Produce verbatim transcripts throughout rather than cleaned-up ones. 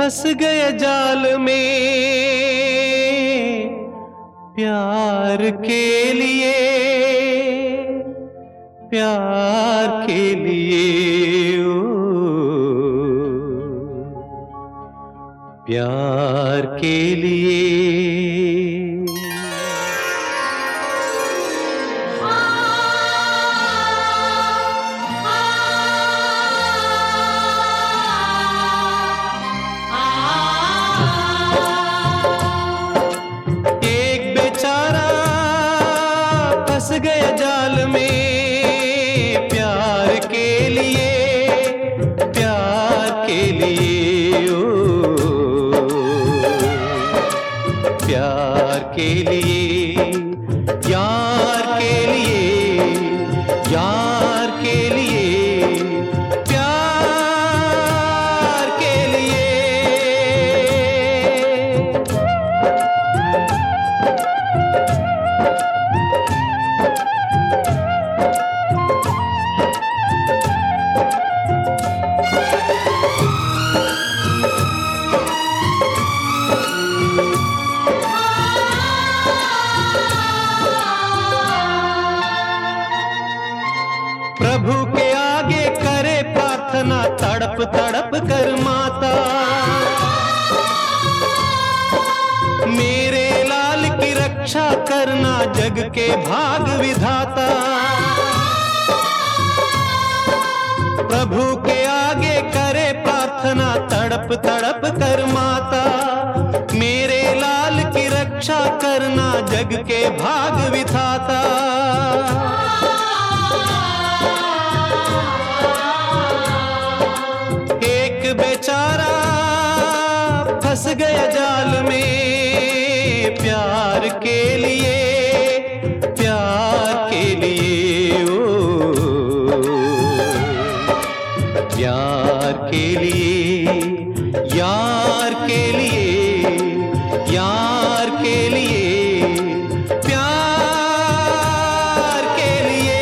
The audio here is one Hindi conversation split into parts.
फंस गए जाल में प्यार के लिए, प्यार के लिए, ओ प्यार के लिए। फंस गया जाल में प्यार के लिए, प्यार के लिए, ओ प्यार के लिए, यार के लिए, यार के लिए, प्यार के लिए। प्रभु के आगे करे प्रार्थना तड़प तड़प कर माता, मेरे लाल की रक्षा करना जग के भाग विधाता। प्रभु के आगे करे प्रार्थना तड़प तड़प कर माता, मेरे लाल की रक्षा करना जग के भाग विधाता। बेचारा फंस गया जाल में प्यार के लिए, प्यार के लिए, ओ प्यार के लिए, यार के लिए, यार के लिए, प्यार के लिए।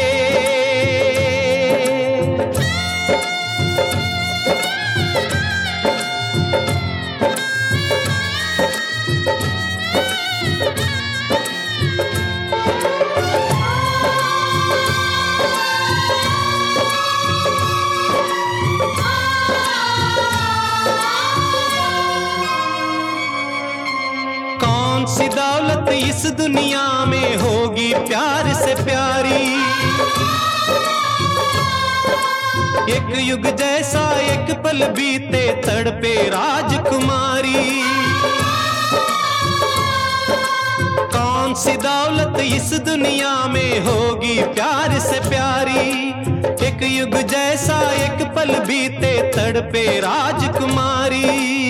कौन सी दौलत इस दुनिया में होगी प्यार से प्यारी, एक युग जैसा एक पल बीते तड़पे राजकुमारी। कौन सी दौलत इस दुनिया में होगी प्यार से प्यारी, एक युग जैसा एक पल बीते तड़पे राजकुमारी।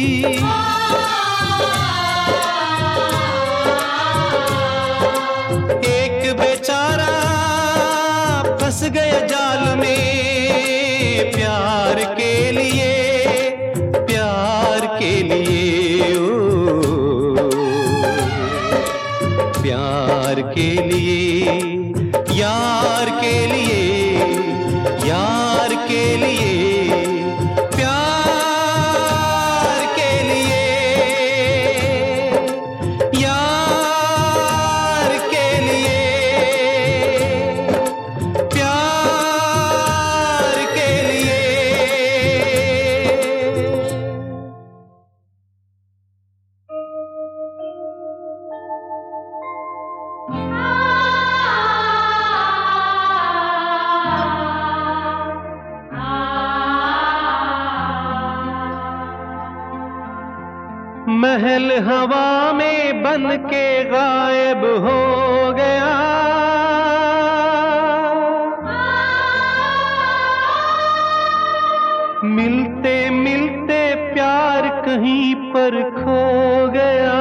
बेचारा फंस गया जाल में प्यार के लिए, प्यार के लिए, ओ प्यार के लिए, यार के लिए, यार के लिए, प्यार के लिए, यार के लिए। महल हवा में बन के गायब हो गया, मिलते मिलते प्यार कहीं पर खो गया।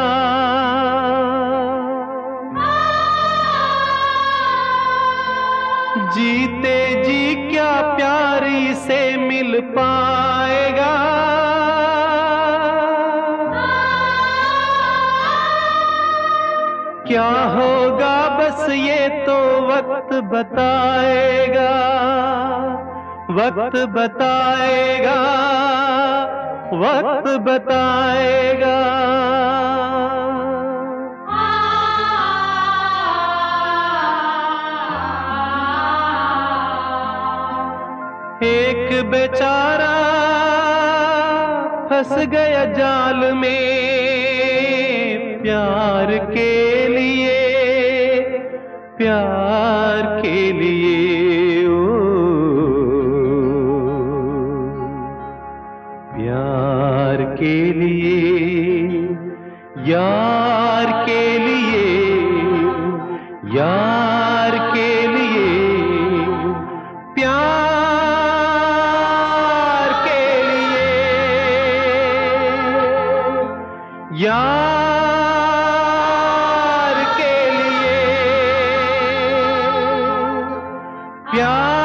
जीते जी क्या प्यार इसे मिल पाएगा, क्या होगा बस ये तो वक्त बताएगा, वक्त बताएगा, वक्त बताएगा। एक बेचारा फंस गया जाल में प्यार के लिए, प्यार के लिए, ओ प्यार के लिए, यार के लिए, यार के लिए, प्यार के लिए, यार के लिए, प्यार